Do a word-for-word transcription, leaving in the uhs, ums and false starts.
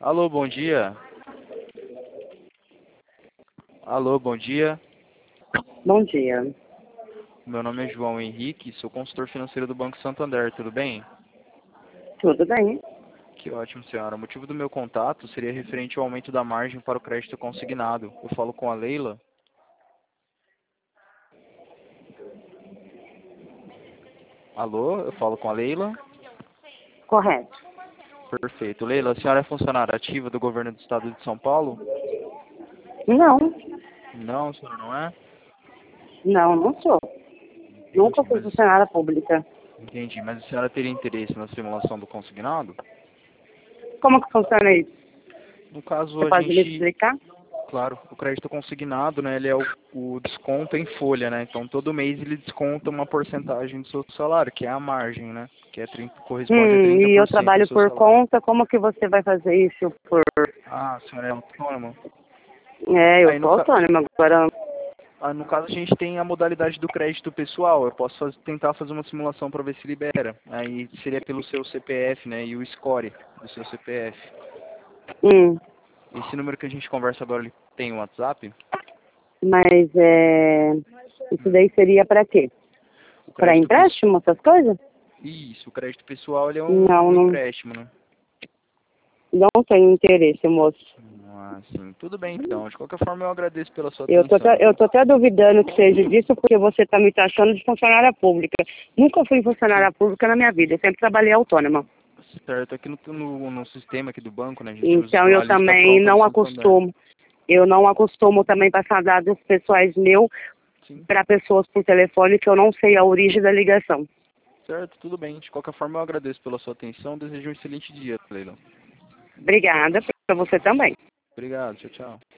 Alô, bom dia. Alô, bom dia. Bom dia. Meu nome é João Henrique, sou consultor financeiro do Banco Santander, tudo bem? Tudo bem? Que ótimo, senhora. O motivo do meu contato seria referente ao aumento da margem para o crédito consignado. Eu falo com a Leila. Alô, eu falo com a Leila? Correto. Perfeito. Leila, a senhora é funcionária ativa do governo do estado de São Paulo? Não, Não, a senhora não é? não, não sou. Nunca Entendi, fui mas, funcionária pública. entendi. Mas a senhora teria interesse na simulação do consignado? Como que funciona isso? No caso, Você a pode me gente... explicar? Claro, o crédito consignado, né, ele é o, o desconto em folha, né? Então todo mês ele desconta uma porcentagem do seu salário, que é a margem, né? Que é trinta, corresponde a Hum, trinta e eu por cento do trabalho seu por salário. conta, como que você vai fazer isso por... Ah, a senhora é autônoma? É, eu Aí no, sou ca... autônoma, agora... ah, no caso a gente tem a modalidade do crédito pessoal. Eu posso faz... tentar fazer uma simulação para ver se libera. Aí seria pelo seu C P F, né? E o score do seu C P F. Hum, Esse número que a gente conversa agora, ele tem um WhatsApp? mas é... Isso Hum. daí seria pra quê? O Pra crédito pessoal... empréstimo, essas coisas? Isso, o crédito pessoal ele é Não, um não, empréstimo, né? não tenho interesse, moço. Ah, sim. Tudo bem, então. De qualquer forma, eu agradeço pela sua Eu tô, atenção, até- eu viu? tô até duvidando que seja disso, porque você tá me taxando de funcionária pública. Nunca fui Que funcionária pública na minha vida, eu sempre trabalhei autônoma. certo. Aqui no, no, no sistema aqui do banco, né? A gente usa Então a eu lista também pronta do não Santander. acostumo, eu não acostumo também passar dados pessoais meus Sim. para pessoas por telefone que eu não sei a origem da ligação. Certo, tudo bem. De qualquer forma, eu agradeço pela sua atenção. Desejo um excelente dia, Leila. Obrigada, para você também. Obrigado. Tchau, tchau.